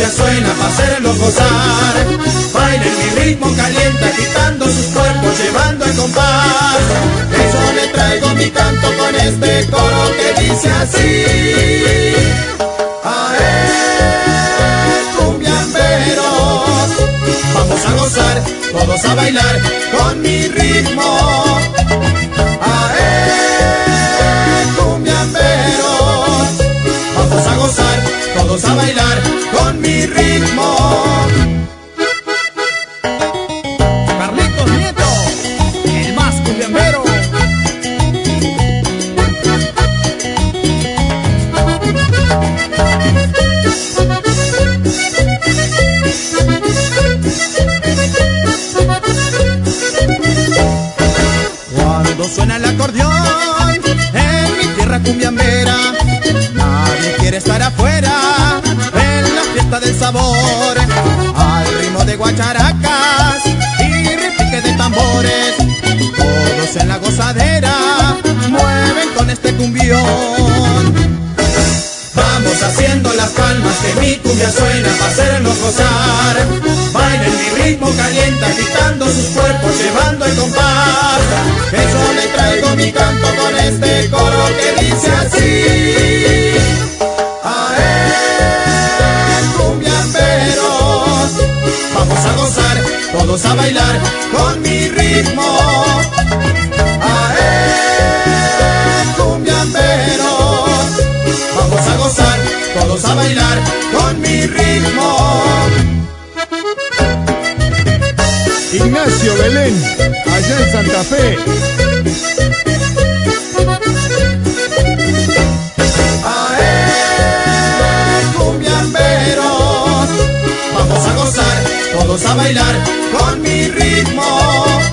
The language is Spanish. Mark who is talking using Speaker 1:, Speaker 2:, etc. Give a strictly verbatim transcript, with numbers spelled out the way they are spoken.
Speaker 1: cumbia suena para hacerlo gozar. Bailen mi ritmo caliente, agitando sus cuerpos, llevando el compás. Eso le traigo mi canto con este coro que dice así. ¡Ae, cumbiamberos! Vamos a gozar, todos a bailar con mi ritmo. ¡Ae, cumbiamberos! Vamos a gozar, todos a bailar con mi ritmo.
Speaker 2: Carlitos Nieto, el más cumbiambero.
Speaker 1: Cuando suena el acordeón en mi tierra cumbiambera, nadie quiere estar afuera en la fiesta del sabor. Al ritmo de guacharacas y repique de tambores, todos en la gozadera mueven con este cumbión. Vamos haciendo las palmas que mi cumbia suena para hacerlos gozar. Bailen mi ritmo caliente, agitando sus cuerpos, llevando el compás. Eso le traigo mi canto con este coro que dice así. ¡Ae, cumbiamberos! Vamos a gozar, todos a bailar con mi ritmo. ¡Ae, cumbiamberos! Vamos a gozar, todos a bailar con mi ritmo.
Speaker 2: Ignacio Belén, allá en Santa Fe.
Speaker 1: ¡Ae, cumbiamberos! Vamos a gozar, todos a bailar con mi ritmo.